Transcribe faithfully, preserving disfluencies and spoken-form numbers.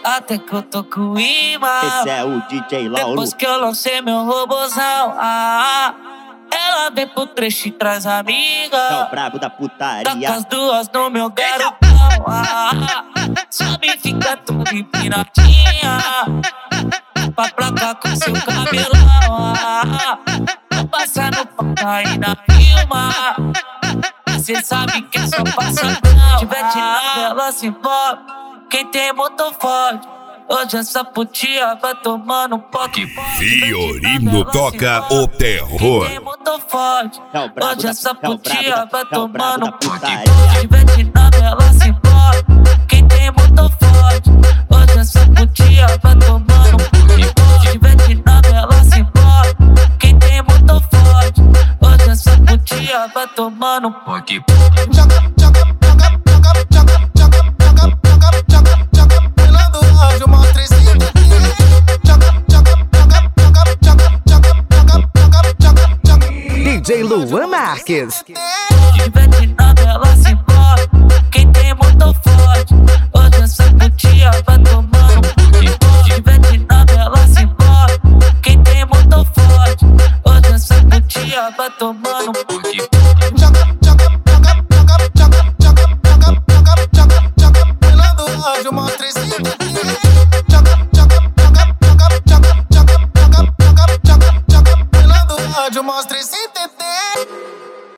até que eu tô com imã. Esse é o D J Lauro. Depois que eu lancei meu robozão, ah, ela vem pro trecho e traz amiga. É o brabo da putaria. Tá com as duas no meu garotão, ah, sobe e fica tudo empinadinha. Pra placar com seu cabelão, ah, tô passando pra aí na filma. Cê sabe que é só passadão. Tiver de nave, ela se envolve. Quem tem motor forte, hoje essa putinha vai tomando um pouco. Fiorino toca o terror. Quem tem motor forte, hoje essa putinha vai tomando um pouco. putaria. Tiver de nave, ela se envolve. Quem tem motor forte, hoje essa putinha vai tomando um pouco. Tiver de nave, ela se envolve. Quem tem motor forte, hoje essa putinha vai tomando um pouco. Joga, joga, joga, joga, joga, joga, joga, joga, joga, joga, pelando o anjo, mostra esse joga, joga, joga, joga, joga, joga, joga, joga, joga, joga. D J Luan Marques. Tiver de nave, ela se envolve. Quem tem motor forte, hoje essa putinha vai tomando um pouco. Tiver de nave, ela se envolve. Quem tem motor forte, hoje essa putinha vai tomando um pouco. Joga, joga, joga, joga, joga, joga, joga, joga, joga, joga, pelando o anjo, mostra